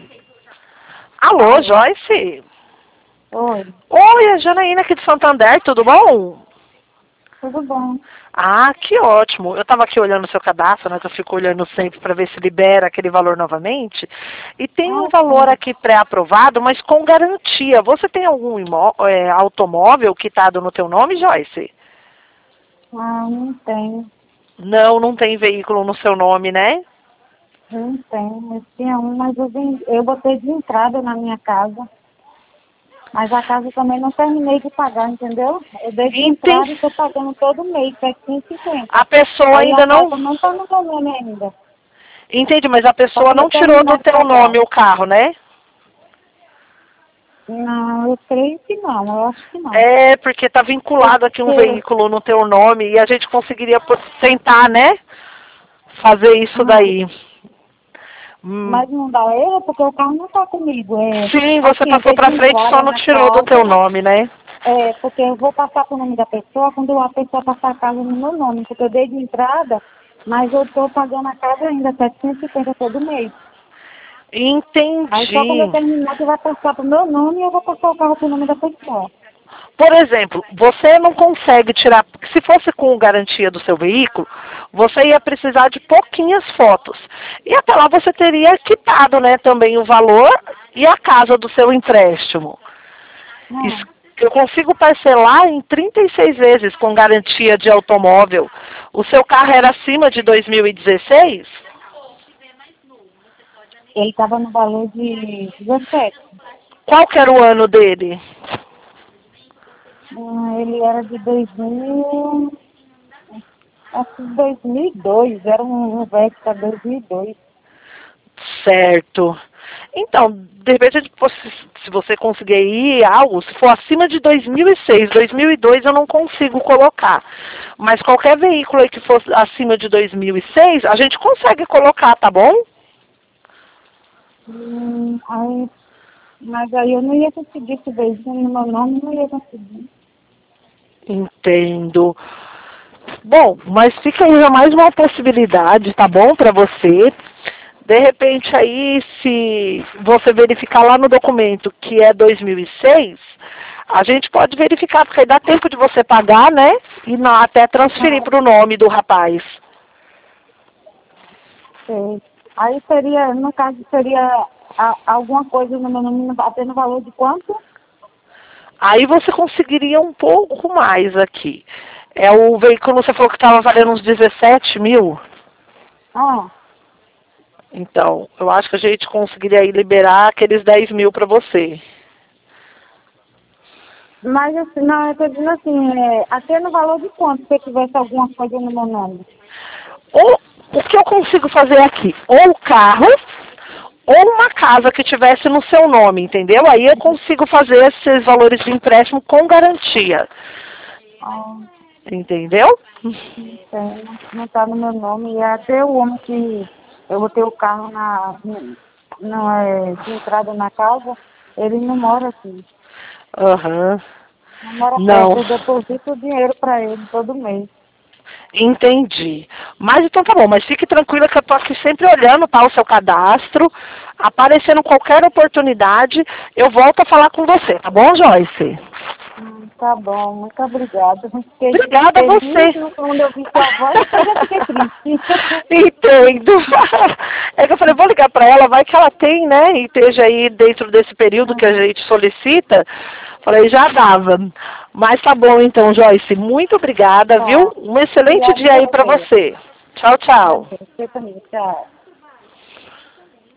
Alô, Alô? Joyce? Oi, Oi, a Janaína aqui de Santander, tudo bom? tudo bom? Ah, que ótimo. Eu estava aqui olhando o seu cadastro, né, que eu fico olhando sempre para ver se libera aquele valor novamente. E tem um Ah, valor sim. aqui pré-aprovado, mas com garantia. Você tem algum automóvel quitado no teu nome, Joyce? Ah, não tenho. Não, não tem veículo no seu nome, né? Não tenho. Eu tinha um, mas eu botei de entrada na minha casa. Mas a casa também não terminei de pagar, entendeu? Eu dei de Entendi. entrada e estou pagando todo mês, A 750. pessoa Aí a ainda não... casa não está no meu nome ainda. Entendi, mas a Só pessoa quando não eu tirou do terminar de teu pagar. nome o carro, né? Não, eu creio que não. Eu acho que não. É, porque está vinculado aqui um Porque, veículo no teu nome e a gente conseguiria tentar, né? Fazer isso ah, daí. Hum, mas não dá erro porque o carro não está comigo. Sim, você Assim, eu passou dei de para frente e só entrada não na tirou do teu casa. nome, né? Porque eu vou passar para o nome da pessoa quando a pessoa passar a casa no meu nome, porque eu dei de entrada, mas eu estou pagando a casa ainda 750 todo mês. Aí só quando eu Entendi. terminar que vai passar para o meu nome e eu vou passar o carro para o nome da pessoa. Por exemplo, você não consegue tirar, porque se fosse com garantia do seu veículo, você ia precisar de pouquinhas fotos. E até lá você teria quitado, né, também o valor e a casa do seu empréstimo. Não, Eu consigo parcelar em 36 vezes com garantia de automóvel. O seu carro era acima de 2016? ele estava no valor de 17. Qual que era o ano dele? Ele era de 2000, acho que 2002, era um Vectra 2002. Certo. Então, de repente, se você conseguir ir algo, se for acima de 2006, 2002 eu não consigo colocar. Mas qualquer veículo aí que for acima de 2006, a gente consegue colocar, tá bom? Aí, mas aí eu não ia conseguir esse beijinho no meu nome, não ia conseguir. Entendo. Bom, mas fica aí mais uma possibilidade, tá bom, para você. De repente aí, se você verificar lá no documento que é 2006, a gente pode verificar, porque aí dá tempo de você pagar, né? E até transferir Ah, para o nome do rapaz. sei. Aí seria, no caso, seria alguma coisa no meu nome até no valor de quanto? Aí você conseguiria um pouco mais aqui. É o veículo, você falou que estava valendo uns 17 mil. Ah, Então, eu acho que a gente conseguiria aí liberar aqueles 10 mil para você. mas assim, não, eu tô dizendo assim, até no valor de quanto se eu tivesse alguma coisa no meu nome? Ou o que eu consigo fazer aqui? Ou o carro, ou uma casa que tivesse no seu nome, entendeu? Aí eu consigo fazer esses valores de empréstimo com garantia. Ah, Entendeu? não tem, não tá no meu nome. E até o homem que eu botei o carro de entrada na casa, ele não mora aqui. Aham. Não mora Não. perto, eu deposito o dinheiro para ele todo mês. Entendi. Mas então tá bom, mas fique tranquila que eu tô aqui sempre olhando, tá, o seu cadastro. Aparecendo qualquer oportunidade, eu volto a falar com você, tá bom, Joyce? Tá bom, muito obrigada. Eu fiquei Obrigada a feliz você. quando eu vi sua voz, depois eu fiquei triste. Entendo. É que eu falei, vou ligar para ela, vai que ela tem, né? E esteja aí dentro desse período que a Uhum. gente solicita. Falei, já dava. Mas tá bom então, Joyce. Muito obrigada, viu? Tá. Um excelente Obrigada dia a aí para você. você. Tchau, tchau. Você também, tchau.